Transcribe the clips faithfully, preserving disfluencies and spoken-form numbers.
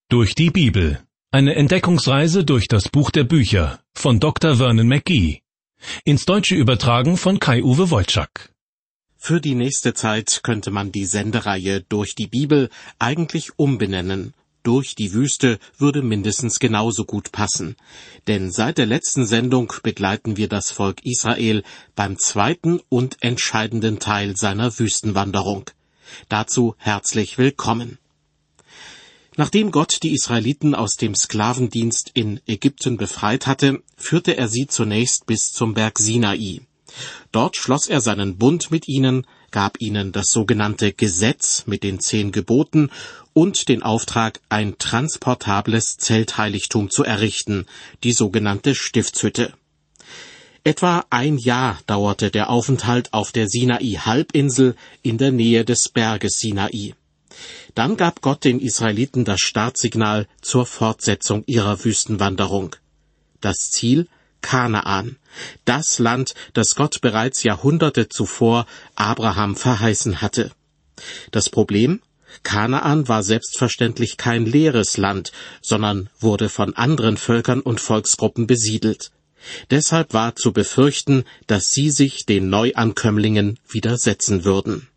Durch die Bibel. Eine Entdeckungsreise durch das Buch der Bücher von Doktor Vernon McGee. Ins Deutsche übertragen von Kai-Uwe Wojczak. Für die nächste Zeit könnte man die Sendereihe Durch die Bibel eigentlich umbenennen. Durch die Wüste würde mindestens genauso gut passen. Denn seit der letzten Sendung begleiten wir das Volk Israel beim zweiten und entscheidenden Teil seiner Wüstenwanderung. Dazu herzlich willkommen. Nachdem Gott die Israeliten aus dem Sklavendienst in Ägypten befreit hatte, führte er sie zunächst bis zum Berg Sinai. Dort schloss er seinen Bund mit ihnen, gab ihnen das sogenannte Gesetz mit den zehn Geboten und den Auftrag, ein transportables Zeltheiligtum zu errichten, die sogenannte Stiftshütte. Etwa ein Jahr dauerte der Aufenthalt auf der Sinai-Halbinsel in der Nähe des Berges Sinai. Dann gab Gott den Israeliten das Startsignal zur Fortsetzung ihrer Wüstenwanderung. Das Ziel? Kanaan, das Land, das Gott bereits Jahrhunderte zuvor Abraham verheißen hatte. Das Problem? Kanaan war selbstverständlich kein leeres Land, sondern wurde von anderen Völkern und Volksgruppen besiedelt. Deshalb war zu befürchten, dass sie sich den Neuankömmlingen widersetzen würden.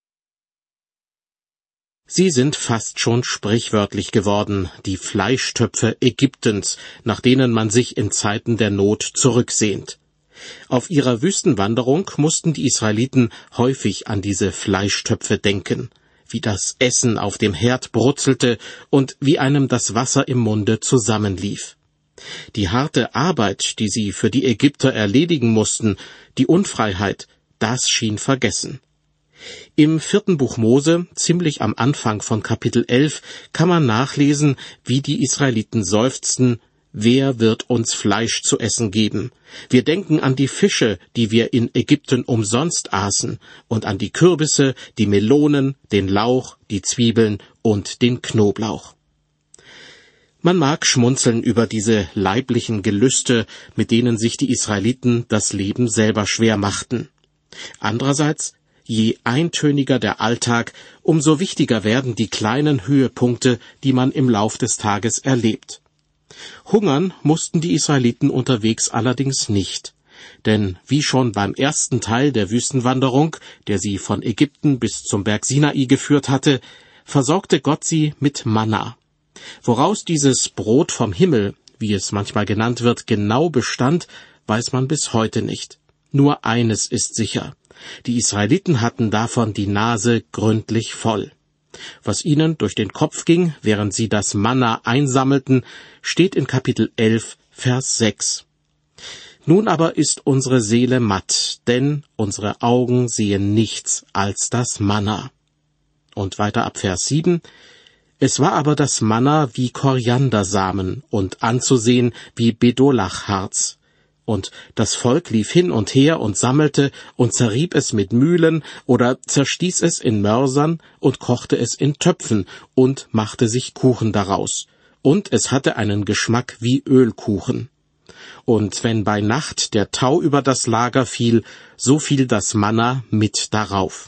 Sie sind fast schon sprichwörtlich geworden, die Fleischtöpfe Ägyptens, nach denen man sich in Zeiten der Not zurücksehnt. Auf ihrer Wüstenwanderung mussten die Israeliten häufig an diese Fleischtöpfe denken, wie das Essen auf dem Herd brutzelte und wie einem das Wasser im Munde zusammenlief. Die harte Arbeit, die sie für die Ägypter erledigen mussten, die Unfreiheit, das schien vergessen. Im vierten Buch Mose, ziemlich am Anfang von Kapitel elf, kann man nachlesen, wie die Israeliten seufzten: Wer wird uns Fleisch zu essen geben? Wir denken an die Fische, die wir in Ägypten umsonst aßen, und an die Kürbisse, die Melonen, den Lauch, die Zwiebeln und den Knoblauch. Man mag schmunzeln über diese leiblichen Gelüste, mit denen sich die Israeliten das Leben selber schwer machten. Andererseits, je eintöniger der Alltag, umso wichtiger werden die kleinen Höhepunkte, die man im Lauf des Tages erlebt. Hungern mussten die Israeliten unterwegs allerdings nicht. Denn wie schon beim ersten Teil der Wüstenwanderung, der sie von Ägypten bis zum Berg Sinai geführt hatte, versorgte Gott sie mit Manna. Woraus dieses Brot vom Himmel, wie es manchmal genannt wird, genau bestand, weiß man bis heute nicht. Nur eines ist sicher: Die Israeliten hatten davon die Nase gründlich voll. Was ihnen durch den Kopf ging, während sie das Manna einsammelten, steht in Kapitel elf, Vers sechs. Nun aber ist unsere Seele matt, denn unsere Augen sehen nichts als das Manna. Und weiter ab Vers sieben. Es war aber das Manna wie Koriandersamen und anzusehen wie Bedolachharz. Und das Volk lief hin und her und sammelte und zerrieb es mit Mühlen oder zerstieß es in Mörsern und kochte es in Töpfen und machte sich Kuchen daraus. Und es hatte einen Geschmack wie Ölkuchen. Und wenn bei Nacht der Tau über das Lager fiel, so fiel das Manna mit darauf.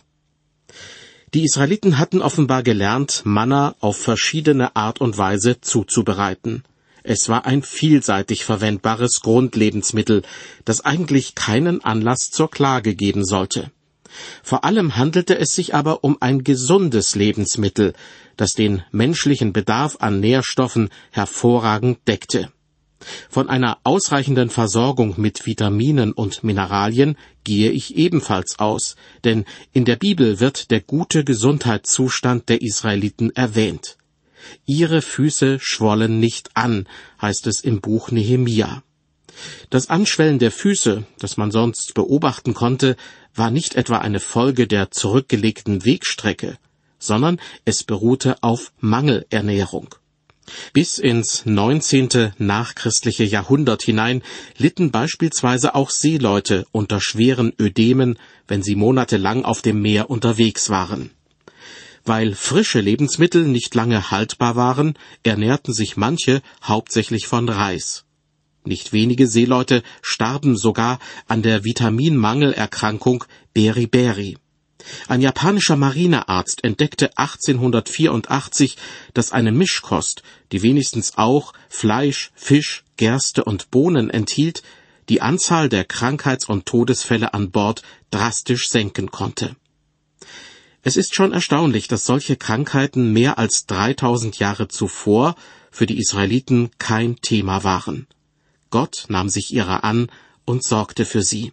Die Israeliten hatten offenbar gelernt, Manna auf verschiedene Art und Weise zuzubereiten. Es war ein vielseitig verwendbares Grundlebensmittel, das eigentlich keinen Anlass zur Klage geben sollte. Vor allem handelte es sich aber um ein gesundes Lebensmittel, das den menschlichen Bedarf an Nährstoffen hervorragend deckte. Von einer ausreichenden Versorgung mit Vitaminen und Mineralien gehe ich ebenfalls aus, denn in der Bibel wird der gute Gesundheitszustand der Israeliten erwähnt. Ihre Füße schwollen nicht an, heißt es im Buch Nehemia. Das Anschwellen der Füße, das man sonst beobachten konnte, war nicht etwa eine Folge der zurückgelegten Wegstrecke, sondern es beruhte auf Mangelernährung. Bis ins neunzehnte nachchristliche Jahrhundert hinein litten beispielsweise auch Seeleute unter schweren Ödemen, wenn sie monatelang auf dem Meer unterwegs waren. Weil frische Lebensmittel nicht lange haltbar waren, ernährten sich manche hauptsächlich von Reis. Nicht wenige Seeleute starben sogar an der Vitaminmangelerkrankung Beriberi. Ein japanischer Marinearzt entdeckte achtzehnhundertvierundachtzig, dass eine Mischkost, die wenigstens auch Fleisch, Fisch, Gerste und Bohnen enthielt, die Anzahl der Krankheits- und Todesfälle an Bord drastisch senken konnte. Es ist schon erstaunlich, dass solche Krankheiten mehr als dreitausend Jahre zuvor für die Israeliten kein Thema waren. Gott nahm sich ihrer an und sorgte für sie.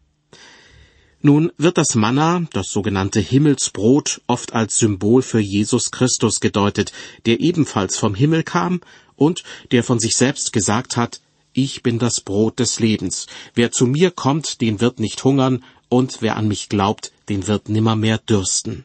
Nun wird das Manna, das sogenannte Himmelsbrot, oft als Symbol für Jesus Christus gedeutet, der ebenfalls vom Himmel kam und der von sich selbst gesagt hat: Ich bin das Brot des Lebens. Wer zu mir kommt, den wird nicht hungern, und wer an mich glaubt, den wird nimmermehr dürsten.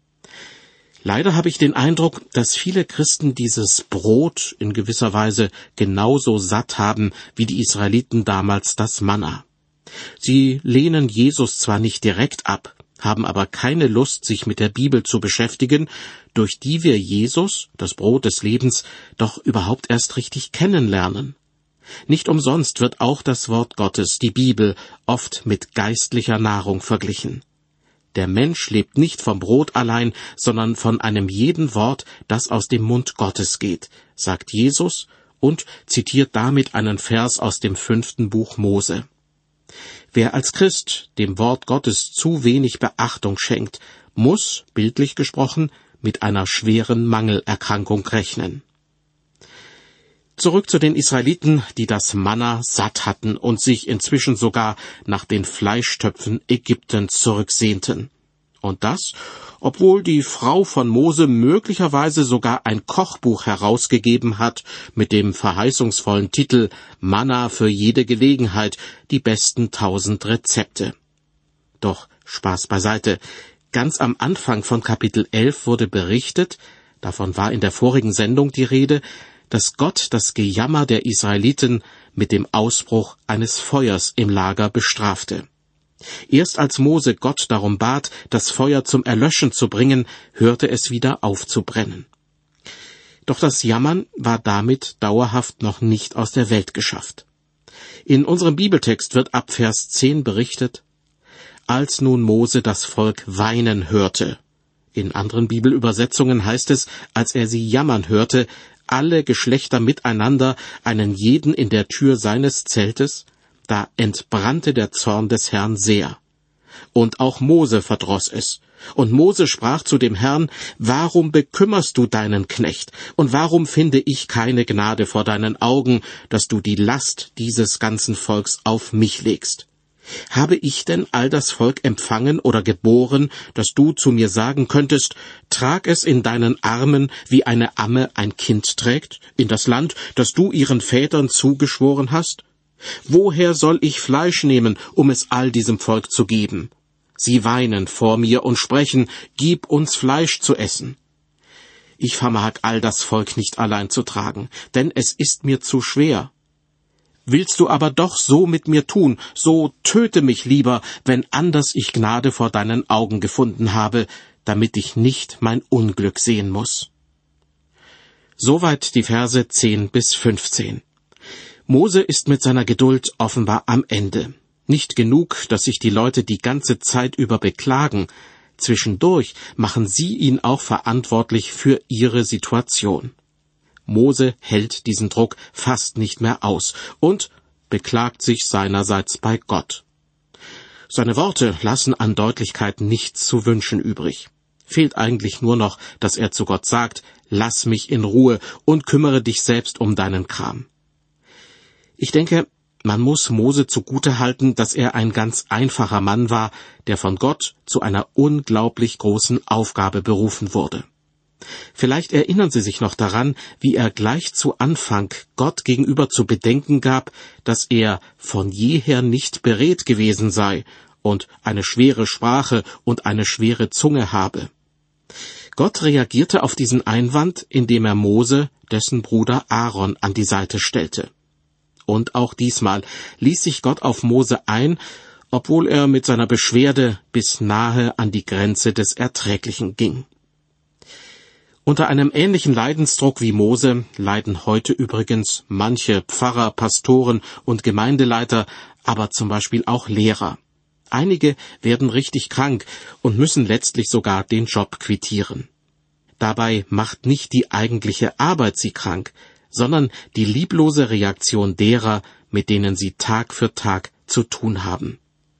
Leider habe ich den Eindruck, dass viele Christen dieses Brot in gewisser Weise genauso satt haben wie die Israeliten damals das Manna. Sie lehnen Jesus zwar nicht direkt ab, haben aber keine Lust, sich mit der Bibel zu beschäftigen, durch die wir Jesus, das Brot des Lebens, doch überhaupt erst richtig kennenlernen. Nicht umsonst wird auch das Wort Gottes, die Bibel, oft mit geistlicher Nahrung verglichen. Der Mensch lebt nicht vom Brot allein, sondern von einem jeden Wort, das aus dem Mund Gottes geht, sagt Jesus und zitiert damit einen Vers aus dem fünften Buch Mose. Wer als Christ dem Wort Gottes zu wenig Beachtung schenkt, muss, bildlich gesprochen, mit einer schweren Mangelerkrankung rechnen. Zurück zu den Israeliten, die das Manna satt hatten und sich inzwischen sogar nach den Fleischtöpfen Ägyptens zurücksehnten. Und das, obwohl die Frau von Mose möglicherweise sogar ein Kochbuch herausgegeben hat mit dem verheißungsvollen Titel Manna für jede Gelegenheit, die besten tausend Rezepte. Doch Spaß beiseite. Ganz am Anfang von Kapitel elf wurde berichtet, davon war in der vorigen Sendung die Rede, dass Gott das Gejammer der Israeliten mit dem Ausbruch eines Feuers im Lager bestrafte. Erst als Mose Gott darum bat, das Feuer zum Erlöschen zu bringen, hörte es wieder auf zu brennen. Doch das Jammern war damit dauerhaft noch nicht aus der Welt geschafft. In unserem Bibeltext wird ab Vers zehn berichtet: Als nun Mose das Volk weinen hörte. In anderen Bibelübersetzungen heißt es, als er sie jammern hörte, alle Geschlechter miteinander, einen jeden in der Tür seines Zeltes, da entbrannte der Zorn des Herrn sehr. Und auch Mose verdroß es. Und Mose sprach zu dem Herrn: Warum bekümmerst du deinen Knecht? Und warum finde ich keine Gnade vor deinen Augen, dass du die Last dieses ganzen Volks auf mich legst? Habe ich denn all das Volk empfangen oder geboren, dass du zu mir sagen könntest: Trag es in deinen Armen, wie eine Amme ein Kind trägt, in das Land, das du ihren Vätern zugeschworen hast? Woher soll ich Fleisch nehmen, um es all diesem Volk zu geben? Sie weinen vor mir und sprechen: Gib uns Fleisch zu essen. Ich vermag all das Volk nicht allein zu tragen, denn es ist mir zu schwer. Willst du aber doch so mit mir tun, so töte mich lieber, wenn anders ich Gnade vor deinen Augen gefunden habe, damit ich nicht mein Unglück sehen muss. Soweit die Verse zehn bis fünfzehn. Mose ist mit seiner Geduld offenbar am Ende. Nicht genug, dass sich die Leute die ganze Zeit über beklagen. Zwischendurch machen sie ihn auch verantwortlich für ihre Situation. Mose hält diesen Druck fast nicht mehr aus und beklagt sich seinerseits bei Gott. Seine Worte lassen an Deutlichkeit nichts zu wünschen übrig. Fehlt eigentlich nur noch, dass er zu Gott sagt: Lass mich in Ruhe und kümmere dich selbst um deinen Kram. Ich denke, man muss Mose zugutehalten, dass er ein ganz einfacher Mann war, der von Gott zu einer unglaublich großen Aufgabe berufen wurde. Vielleicht erinnern Sie sich noch daran, wie er gleich zu Anfang Gott gegenüber zu bedenken gab, dass er von jeher nicht beredt gewesen sei und eine schwere Sprache und eine schwere Zunge habe. Gott reagierte auf diesen Einwand, indem er Mose, dessen Bruder Aaron, an die Seite stellte. Und auch diesmal ließ sich Gott auf Mose ein, obwohl er mit seiner Beschwerde bis nahe an die Grenze des Erträglichen ging. Unter einem ähnlichen Leidensdruck wie Mose leiden heute übrigens manche Pfarrer, Pastoren und Gemeindeleiter, aber zum Beispiel auch Lehrer. einige werden richtig krank und müssen letztlich sogar den Job quittieren. Dabei macht nicht die eigentliche Arbeit sie krank, sondern die lieblose Reaktion derer, mit denen sie Tag für Tag zu tun haben.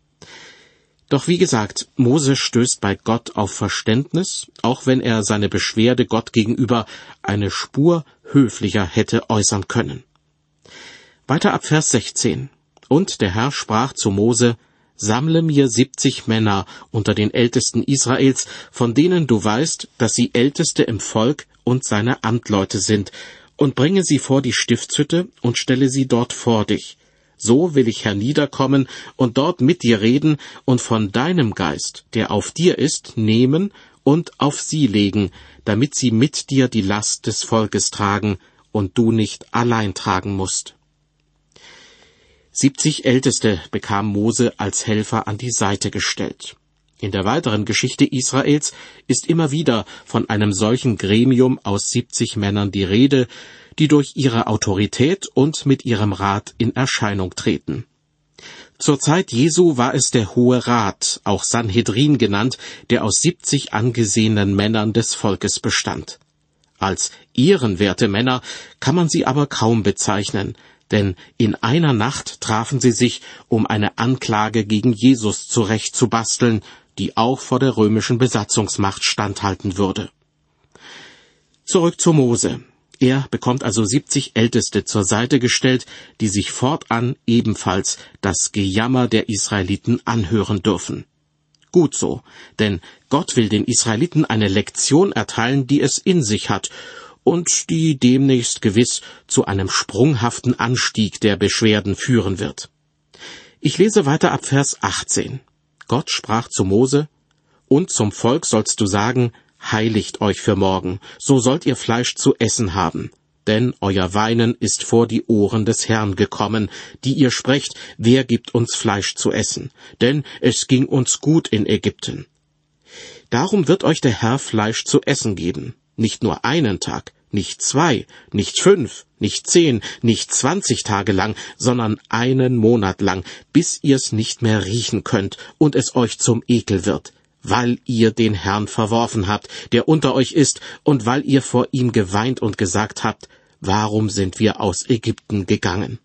Doch wie gesagt, Mose stößt bei Gott auf Verständnis, auch wenn er seine Beschwerde Gott gegenüber eine Spur höflicher hätte äußern können. Weiter ab Vers sechzehn. Und der Herr sprach zu Mose: Sammle mir siebzig Männer unter den Ältesten Israels, von denen du weißt, dass sie Älteste im Volk und seine Amtleute sind, und bringe sie vor die Stiftshütte und stelle sie dort vor dich. So will ich herniederkommen und dort mit dir reden und von deinem Geist, der auf dir ist, nehmen und auf sie legen, damit sie mit dir die Last des Volkes tragen und du nicht allein tragen musst. Siebzig Älteste bekam Mose als Helfer an die Seite gestellt. In der weiteren Geschichte Israels ist immer wieder von einem solchen Gremium aus siebzig Männern die Rede, die durch ihre Autorität und mit ihrem Rat in Erscheinung treten. Zur Zeit Jesu war es der Hohe Rat, auch Sanhedrin genannt, der aus siebzig angesehenen Männern des Volkes bestand. Als ehrenwerte Männer kann man sie aber kaum bezeichnen, denn in einer Nacht trafen sie sich, um eine Anklage gegen Jesus zurechtzubasteln, die auch vor der römischen Besatzungsmacht standhalten würde. Zurück zu Mose. Er bekommt also siebzig Älteste zur Seite gestellt, die sich fortan ebenfalls das Gejammer der Israeliten anhören dürfen. Gut so, denn Gott will den Israeliten eine Lektion erteilen, die es in sich hat und die demnächst gewiss zu einem sprunghaften Anstieg der Beschwerden führen wird. Ich lese weiter ab Vers achtzehn. Gott sprach zu Mose: Und zum Volk sollst du sagen, heiligt euch für morgen, so sollt ihr Fleisch zu essen haben. Denn euer Weinen ist vor die Ohren des Herrn gekommen, die ihr sprecht, wer gibt uns Fleisch zu essen? Denn es ging uns gut in Ägypten. Darum wird euch der Herr Fleisch zu essen geben, nicht nur einen Tag, nicht zwei, nicht fünf, nicht zehn, nicht zwanzig Tage lang, sondern einen Monat lang, bis ihr's nicht mehr riechen könnt und es euch zum Ekel wird, weil ihr den Herrn verworfen habt, der unter euch ist, und weil ihr vor ihm geweint und gesagt habt, warum sind wir aus Ägypten gegangen?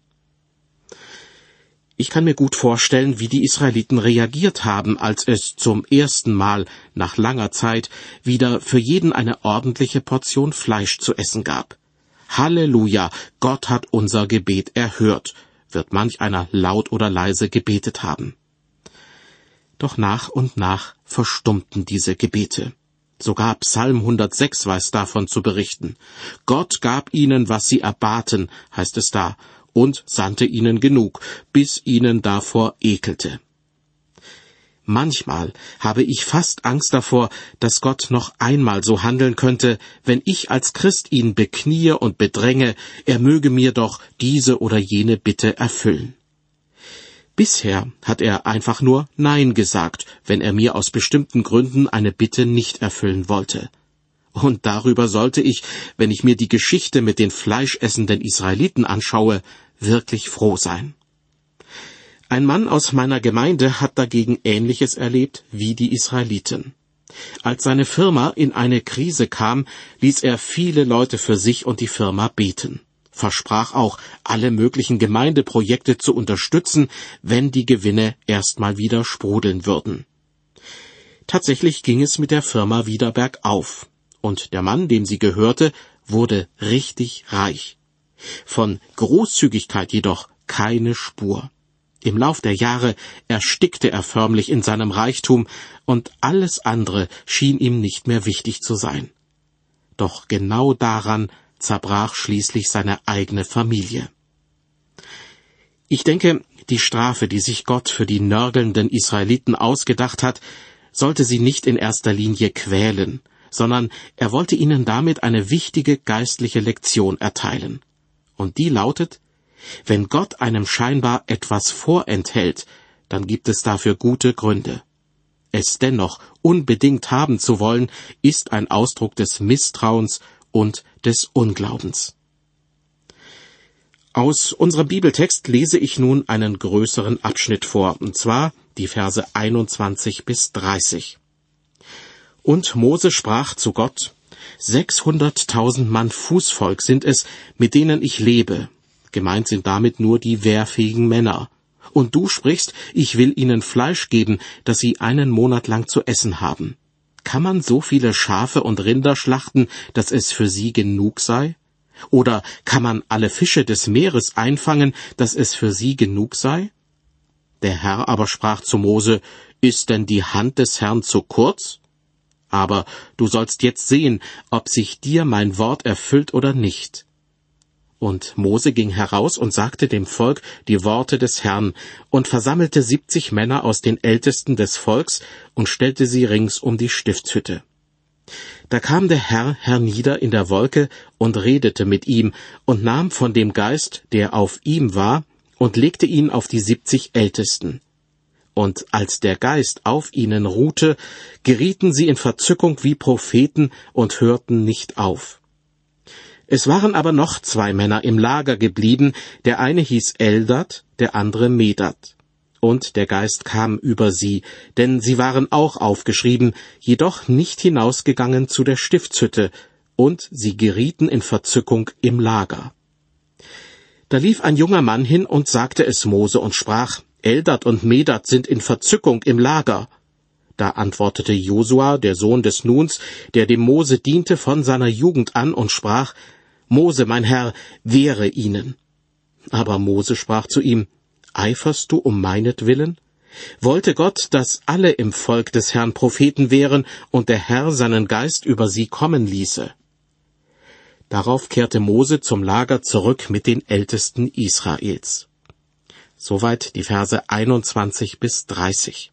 Ich kann mir gut vorstellen, wie die Israeliten reagiert haben, als es zum ersten Mal nach langer Zeit wieder für jeden eine ordentliche Portion Fleisch zu essen gab. Halleluja, Gott hat unser Gebet erhört, wird manch einer laut oder leise gebetet haben. Doch nach und nach verstummten diese Gebete. Sogar Psalm hundertsechs weiß davon zu berichten. Gott gab ihnen, was sie erbaten, heißt es da, und sandte ihnen genug, bis ihnen davor ekelte. Manchmal habe ich fast Angst davor, dass Gott noch einmal so handeln könnte, wenn ich als Christ ihn bekniee und bedränge, er möge mir doch diese oder jene Bitte erfüllen. Bisher hat er einfach nur Nein gesagt, wenn er mir aus bestimmten Gründen eine Bitte nicht erfüllen wollte. Und darüber sollte ich, wenn ich mir die Geschichte mit den fleischessenden Israeliten anschaue, wirklich froh sein. Ein Mann aus meiner Gemeinde hat dagegen Ähnliches erlebt wie die Israeliten. Als seine Firma in eine Krise kam, ließ er viele Leute für sich und die Firma beten, versprach auch, alle möglichen Gemeindeprojekte zu unterstützen, wenn die Gewinne erstmal wieder sprudeln würden. Tatsächlich ging es mit der Firma wieder bergauf, und der Mann, dem sie gehörte, wurde richtig reich. Von Großzügigkeit jedoch keine Spur. Im Lauf der Jahre erstickte er förmlich in seinem Reichtum, und alles andere schien ihm nicht mehr wichtig zu sein. Doch genau daran zerbrach schließlich seine eigene Familie. Ich denke, die Strafe, die sich Gott für die nörgelnden Israeliten ausgedacht hat, sollte sie nicht in erster Linie quälen, sondern er wollte ihnen damit eine wichtige geistliche Lektion erteilen. Und die lautet: Wenn Gott einem scheinbar etwas vorenthält, dann gibt es dafür gute Gründe. Es dennoch unbedingt haben zu wollen, ist ein Ausdruck des Misstrauens und des Unglaubens. Aus unserem Bibeltext lese ich nun einen größeren Abschnitt vor, und zwar die Verse einundzwanzig bis dreißig. Und Mose sprach zu Gott: Sechshunderttausend Mann Fußvolk sind es, mit denen ich lebe. Gemeint sind damit nur die wehrfähigen Männer. Und du sprichst, ich will ihnen Fleisch geben, dass sie einen Monat lang zu essen haben. Kann man so viele Schafe und Rinder schlachten, dass es für sie genug sei? Oder kann man alle Fische des Meeres einfangen, dass es für sie genug sei? Der Herr aber sprach zu Mose: Ist denn die Hand des Herrn zu kurz? Aber du sollst jetzt sehen, ob sich dir mein Wort erfüllt oder nicht. Und Mose ging heraus und sagte dem Volk die Worte des Herrn und versammelte siebzig Männer aus den Ältesten des Volks und stellte sie rings um die Stiftshütte. Da kam der Herr hernieder in der Wolke und redete mit ihm und nahm von dem Geist, der auf ihm war, und legte ihn auf die siebzig Ältesten. Und als der Geist auf ihnen ruhte, gerieten sie in Verzückung wie Propheten und hörten nicht auf. Es waren aber noch zwei Männer im Lager geblieben, der eine hieß Eldad, der andere Medad. Und der Geist kam über sie, denn sie waren auch aufgeschrieben, jedoch nicht hinausgegangen zu der Stiftshütte, und sie gerieten in Verzückung im Lager. Da lief ein junger Mann hin und sagte es Mose und sprach: Eldad und Medad sind in Verzückung im Lager. Da antwortete Josua, der Sohn des Nuns, der dem Mose diente von seiner Jugend an, und sprach: Mose, mein Herr, wehre ihnen. Aber Mose sprach zu ihm: Eiferst du um meinetwillen? Wollte Gott, dass alle im Volk des Herrn Propheten wären und der Herr seinen Geist über sie kommen ließe? Darauf kehrte Mose zum Lager zurück mit den Ältesten Israels. Soweit die Verse einundzwanzig bis dreißig.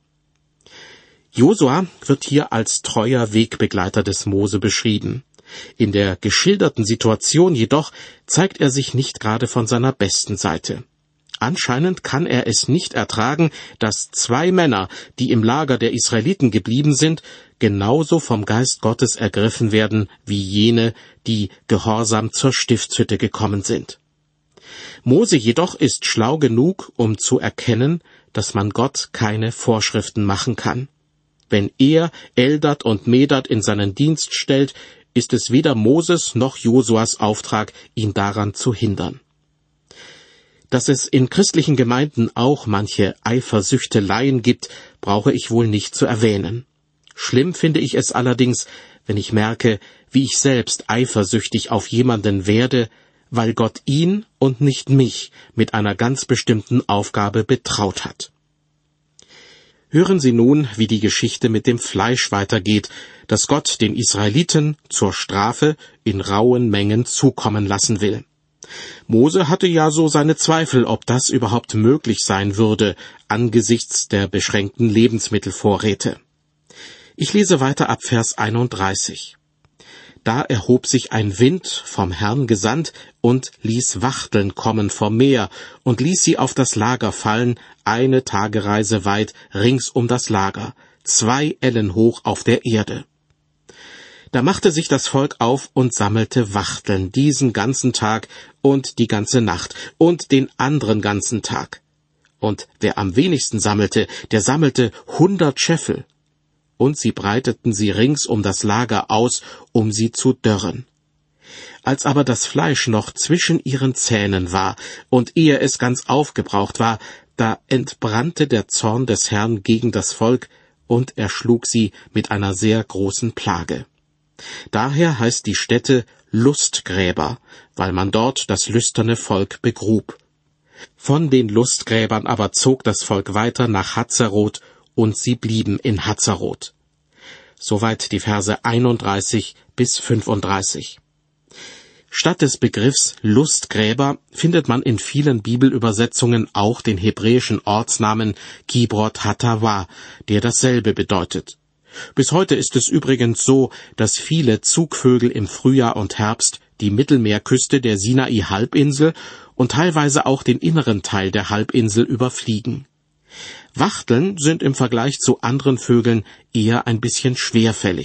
Josua wird hier als treuer Wegbegleiter des Mose beschrieben. In der geschilderten Situation jedoch zeigt er sich nicht gerade von seiner besten Seite. Anscheinend kann er es nicht ertragen, dass zwei Männer, die im Lager der Israeliten geblieben sind, genauso vom Geist Gottes ergriffen werden wie jene, die gehorsam zur Stiftshütte gekommen sind. Mose jedoch ist schlau genug, um zu erkennen, dass man Gott keine Vorschriften machen kann. Wenn er Eldad und Medad in seinen Dienst stellt, ist es weder Moses noch Josuas Auftrag, ihn daran zu hindern. Dass es in christlichen Gemeinden auch manche Eifersüchteleien gibt, brauche ich wohl nicht zu erwähnen. Schlimm finde ich es allerdings, wenn ich merke, wie ich selbst eifersüchtig auf jemanden werde, weil Gott ihn und nicht mich mit einer ganz bestimmten Aufgabe betraut hat. Hören Sie nun, wie die Geschichte mit dem Fleisch weitergeht, das Gott den Israeliten zur Strafe in rauen Mengen zukommen lassen will. Mose hatte ja so seine Zweifel, ob das überhaupt möglich sein würde, angesichts der beschränkten Lebensmittelvorräte. Ich lese weiter ab Vers einunddreißig. Da erhob sich ein Wind, vom Herrn gesandt, und ließ Wachteln kommen vom Meer und ließ sie auf das Lager fallen, eine Tagereise weit rings um das Lager, zwei Ellen hoch auf der Erde. Da machte sich das Volk auf und sammelte Wachteln diesen ganzen Tag und die ganze Nacht und den anderen ganzen Tag. Und wer am wenigsten sammelte, der sammelte hundert Scheffel. Und sie breiteten sie rings um das Lager aus, um sie zu dörren. Als aber das Fleisch noch zwischen ihren Zähnen war und ehe es ganz aufgebraucht war, da entbrannte der Zorn des Herrn gegen das Volk, und er schlug sie mit einer sehr großen Plage. Daher heißt die Stätte Lustgräber, weil man dort das lüsterne Volk begrub. Von den Lustgräbern aber zog das Volk weiter nach Hazeroth, und sie blieben in Hazeroth. Soweit die Verse einunddreißig bis fünfunddreißig. Statt des Begriffs Lustgräber findet man in vielen Bibelübersetzungen auch den hebräischen Ortsnamen Kibrot Hatawa, der dasselbe bedeutet. Bis heute ist es übrigens so, dass viele Zugvögel im Frühjahr und Herbst die Mittelmeerküste der Sinai-Halbinsel und teilweise auch den inneren Teil der Halbinsel überfliegen. Wachteln sind im Vergleich zu anderen Vögeln eher ein bisschen schwerfällig.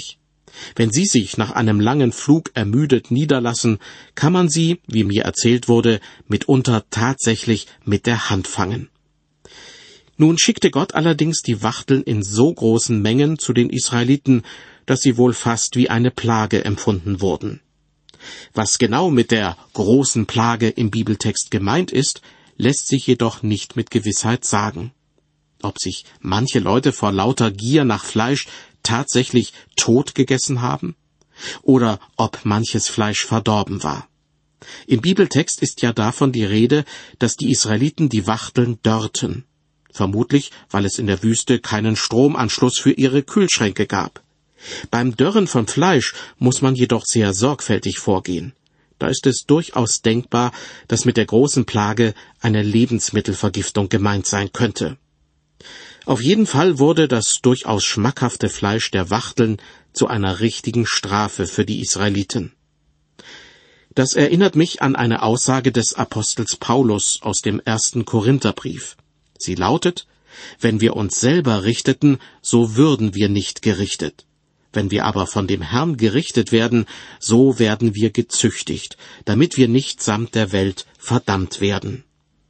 Wenn sie sich nach einem langen Flug ermüdet niederlassen, kann man sie, wie mir erzählt wurde, mitunter tatsächlich mit der Hand fangen. Nun schickte Gott allerdings die Wachteln in so großen Mengen zu den Israeliten, dass sie wohl fast wie eine Plage empfunden wurden. Was genau mit der großen Plage im Bibeltext gemeint ist, lässt sich jedoch nicht mit Gewissheit sagen. Ob sich manche Leute vor lauter Gier nach Fleisch tatsächlich tot gegessen haben? Oder ob manches Fleisch verdorben war? Im Bibeltext ist ja davon die Rede, dass die Israeliten die Wachteln dörrten. Vermutlich, weil es in der Wüste keinen Stromanschluss für ihre Kühlschränke gab. Beim Dörren von Fleisch muss man jedoch sehr sorgfältig vorgehen. Da ist es durchaus denkbar, dass mit der großen Plage eine Lebensmittelvergiftung gemeint sein könnte. Auf jeden Fall wurde das durchaus schmackhafte Fleisch der Wachteln zu einer richtigen Strafe für die Israeliten. Das erinnert mich an eine Aussage des Apostels Paulus aus dem ersten Korintherbrief. Sie lautet: Wenn wir uns selber richteten, so würden wir nicht gerichtet. Wenn wir aber von dem Herrn gerichtet werden, so werden wir gezüchtigt, damit wir nicht samt der Welt verdammt werden.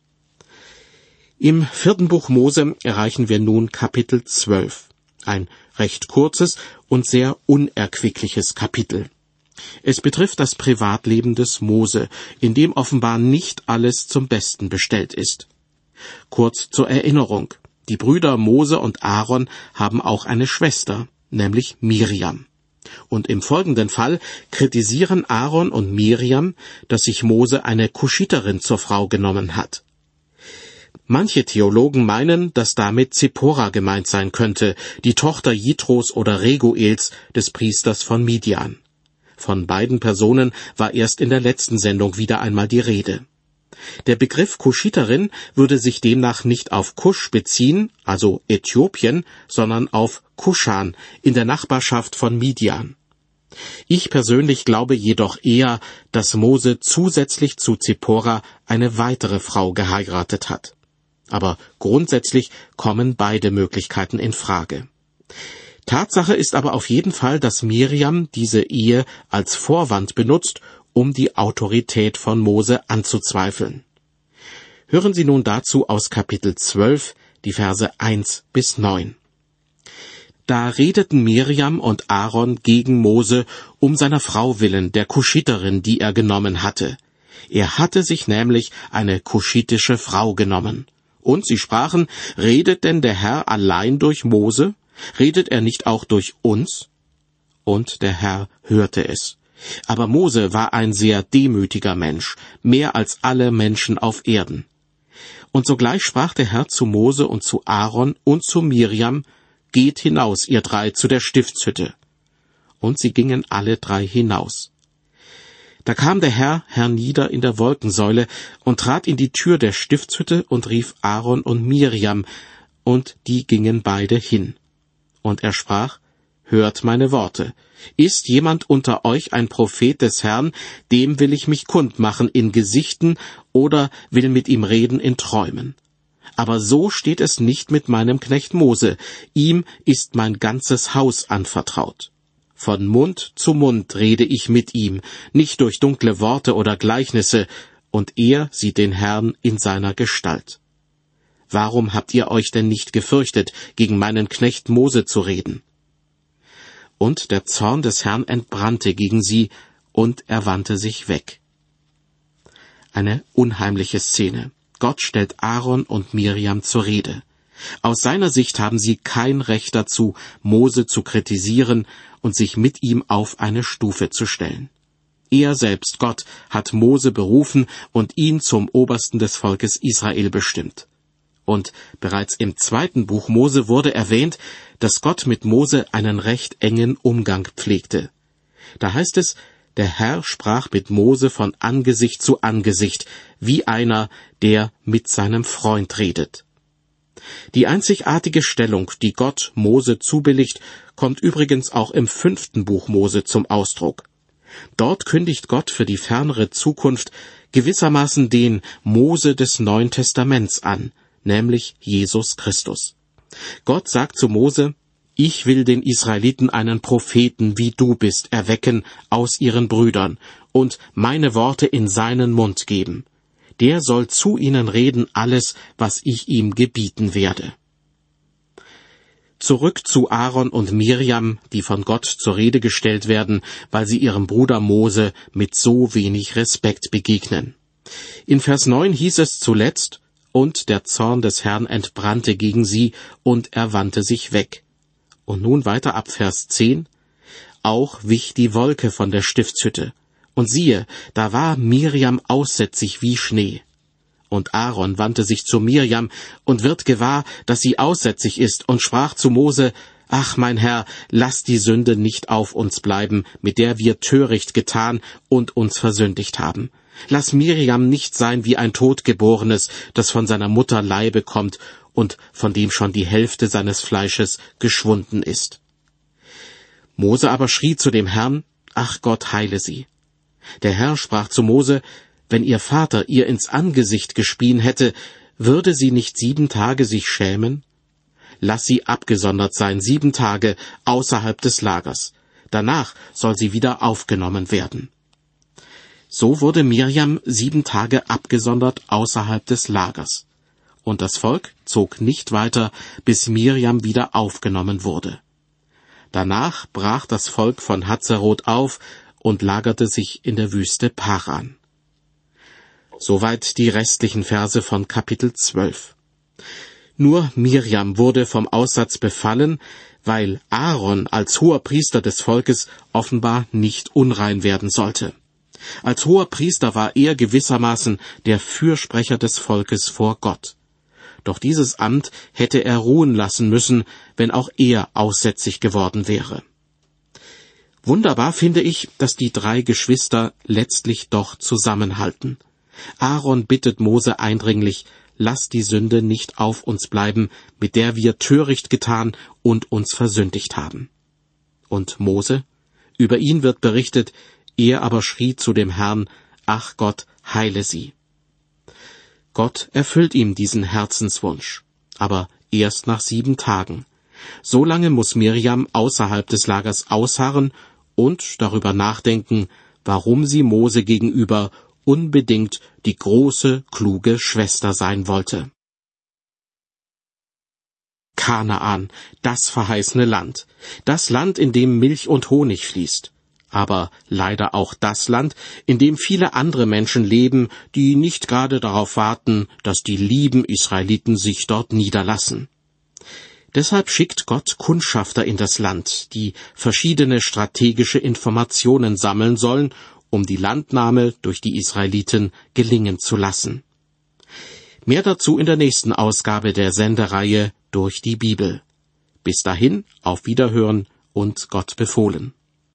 Im vierten Buch Mose erreichen wir nun Kapitel zwölf, ein recht kurzes und sehr unerquickliches Kapitel. Es betrifft das Privatleben des Mose, in dem offenbar nicht alles zum Besten bestellt ist. Kurz zur Erinnerung: Die Brüder Mose und Aaron haben auch eine Schwester, nämlich Miriam. Und im folgenden Fall kritisieren Aaron und Miriam, dass sich Mose eine Kuschiterin zur Frau genommen hat. Manche Theologen meinen, dass damit Zippora gemeint sein könnte, die Tochter Jitros oder Reguels, des Priesters von Midian. Von beiden Personen war erst in der letzten Sendung wieder einmal die Rede. Der Begriff Kuschiterin würde sich demnach nicht auf Kusch beziehen, also Äthiopien, sondern auf Kuschan in der Nachbarschaft von Midian. Ich persönlich glaube jedoch eher, dass Mose zusätzlich zu Zippora eine weitere Frau geheiratet hat. Aber grundsätzlich kommen beide Möglichkeiten in Frage. Tatsache ist aber auf jeden Fall, dass Miriam diese Ehe als Vorwand benutzt, um die Autorität von Mose anzuzweifeln. Hören Sie nun dazu aus Kapitel zwölf, die Verse eins bis neun. Da redeten Miriam und Aaron gegen Mose um seiner Frau willen, der Kuschiterin, die er genommen hatte. Er hatte sich nämlich eine kuschitische Frau genommen. Und sie sprachen: Redet denn der Herr allein durch Mose? Redet er nicht auch durch uns? Und der Herr hörte es. Aber Mose war ein sehr demütiger Mensch, mehr als alle Menschen auf Erden. Und sogleich sprach der Herr zu Mose und zu Aaron und zu Miriam: Geht hinaus, ihr drei, zu der Stiftshütte. Und sie gingen alle drei hinaus. Da kam der Herr hernieder in der Wolkensäule und trat in die Tür der Stiftshütte und rief Aaron und Miriam, und die gingen beide hin. Und er sprach: Hört meine Worte. Ist jemand unter euch ein Prophet des Herrn, dem will ich mich kundmachen in Gesichten oder will mit ihm reden in Träumen. Aber so steht es nicht mit meinem Knecht Mose, ihm ist mein ganzes Haus anvertraut. Von Mund zu Mund rede ich mit ihm, nicht durch dunkle Worte oder Gleichnisse, und er sieht den Herrn in seiner Gestalt. Warum habt ihr euch denn nicht gefürchtet, gegen meinen Knecht Mose zu reden? Und der Zorn des Herrn entbrannte gegen sie, und er wandte sich weg. Eine unheimliche Szene. Gott stellt Aaron und Miriam zur Rede. Aus seiner Sicht haben sie kein Recht dazu, Mose zu kritisieren und sich mit ihm auf eine Stufe zu stellen. Er selbst, Gott, hat Mose berufen und ihn zum Obersten des Volkes Israel bestimmt. Und bereits im zweiten Buch Mose wurde erwähnt, dass Gott mit Mose einen recht engen Umgang pflegte. Da heißt es: Der Herr sprach mit Mose von Angesicht zu Angesicht, wie einer, der mit seinem Freund redet. Die einzigartige Stellung, die Gott Mose zubilligt, kommt übrigens auch im fünften Buch Mose zum Ausdruck. Dort kündigt Gott für die fernere Zukunft gewissermaßen den Mose des Neuen Testaments an, nämlich Jesus Christus. Gott sagt zu Mose: Ich will den Israeliten einen Propheten, wie du bist, erwecken aus ihren Brüdern und meine Worte in seinen Mund geben. Der soll zu ihnen reden alles, was ich ihm gebieten werde. Zurück zu Aaron und Mirjam, die von Gott zur Rede gestellt werden, weil sie ihrem Bruder Mose mit so wenig Respekt begegnen. In Vers neun hieß es zuletzt, und der Zorn des Herrn entbrannte gegen sie, und er wandte sich weg. Und nun weiter ab Vers zehn, auch wich die Wolke von der Stiftshütte, und siehe, da war Mirjam aussätzig wie Schnee. Und Aaron wandte sich zu Mirjam und wird gewahr, dass sie aussätzig ist, und sprach zu Mose, »Ach, mein Herr, lass die Sünde nicht auf uns bleiben, mit der wir töricht getan und uns versündigt haben. Lass Mirjam nicht sein wie ein Totgeborenes, das von seiner Mutter Leibe kommt und von dem schon die Hälfte seines Fleisches geschwunden ist.« Mose aber schrie zu dem Herrn, »Ach Gott, heile sie.« Der Herr sprach zu Mose, »Wenn ihr Vater ihr ins Angesicht gespien hätte, würde sie nicht sieben Tage sich schämen? Lass sie abgesondert sein, sieben Tage außerhalb des Lagers. Danach soll sie wieder aufgenommen werden.« So wurde Mirjam sieben Tage abgesondert außerhalb des Lagers. Und das Volk zog nicht weiter, bis Mirjam wieder aufgenommen wurde. Danach brach das Volk von Hazeroth auf und lagerte sich in der Wüste Paran. Soweit die restlichen Verse von Kapitel zwölf. Nur Mirjam wurde vom Aussatz befallen, weil Aaron als hoher Priester des Volkes offenbar nicht unrein werden sollte. Als hoher Priester war er gewissermaßen der Fürsprecher des Volkes vor Gott. Doch dieses Amt hätte er ruhen lassen müssen, wenn auch er aussätzig geworden wäre. Wunderbar finde ich, dass die drei Geschwister letztlich doch zusammenhalten. Aaron bittet Mose eindringlich, lass die Sünde nicht auf uns bleiben, mit der wir töricht getan und uns versündigt haben. Und Mose? Über ihn wird berichtet, er aber schrie zu dem Herrn, ach Gott, heile sie. Gott erfüllt ihm diesen Herzenswunsch, aber erst nach sieben Tagen. So lange muss Mirjam außerhalb des Lagers ausharren und darüber nachdenken, warum sie Mose gegenüber unbedingt die große, kluge Schwester sein wollte. Kanaan, das verheißene Land, das Land, in dem Milch und Honig fließt, aber leider auch das Land, in dem viele andere Menschen leben, die nicht gerade darauf warten, dass die lieben Israeliten sich dort niederlassen. Deshalb schickt Gott Kundschafter in das Land, die verschiedene strategische Informationen sammeln sollen, um die Landnahme durch die Israeliten gelingen zu lassen. Mehr dazu in der nächsten Ausgabe der Sendereihe Durch die Bibel. Bis dahin, auf Wiederhören und Gott befohlen.